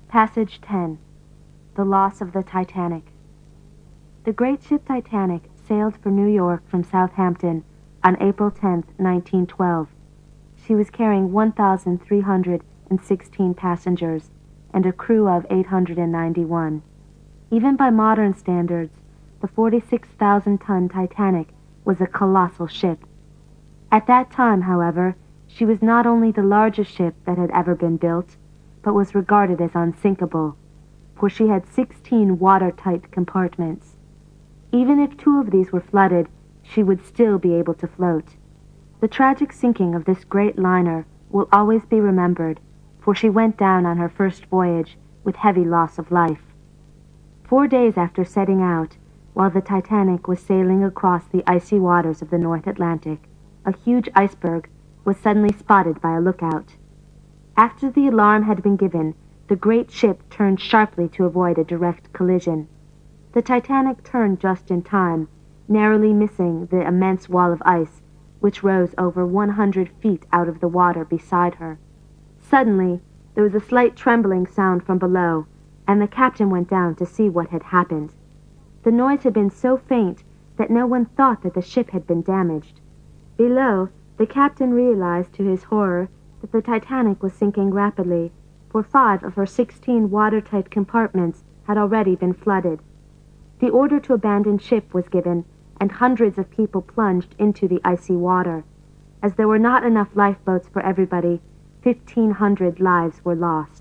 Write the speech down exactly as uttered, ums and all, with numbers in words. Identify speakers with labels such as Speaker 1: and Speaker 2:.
Speaker 1: Passage ten. The Loss of the Titanic. The great ship Titanic sailed for New York from Southampton on April tenth, nineteen twelve. She was carrying one thousand three hundred sixteen passengers and a crew of eight hundred ninety-one. Even by modern standards, the forty-six thousand ton Titanic was a colossal ship. At that time, however, she was not only the largest ship that had ever been built, but was regarded as unsinkable, for she had sixteen watertight compartments. Even if two of these were flooded, she would still be able to float. The tragic sinking of this great liner will always be remembered, for she went down on her first voyage with heavy loss of life. Four days after setting out, while the Titanic was sailing across the icy waters of the North Atlantic, a huge iceberg was suddenly spotted by a lookout. After the alarm had been given, the great ship turned sharply to avoid a direct collision. The Titanic turned just in time, narrowly missing the immense wall of ice, which rose over one hundred feet out of the water beside her. Suddenly, there was a slight trembling sound from below, and the captain went down to see what had happened. The noise had been so faint that no one thought that the ship had been damaged. Below, the captain realized to his horror that the Titanic was sinking rapidly, for five of her sixteen watertight compartments had already been flooded. The order to abandon ship was given, and hundreds of people plunged into the icy water. As there were not enough lifeboats for everybody, fifteen hundred lives were lost.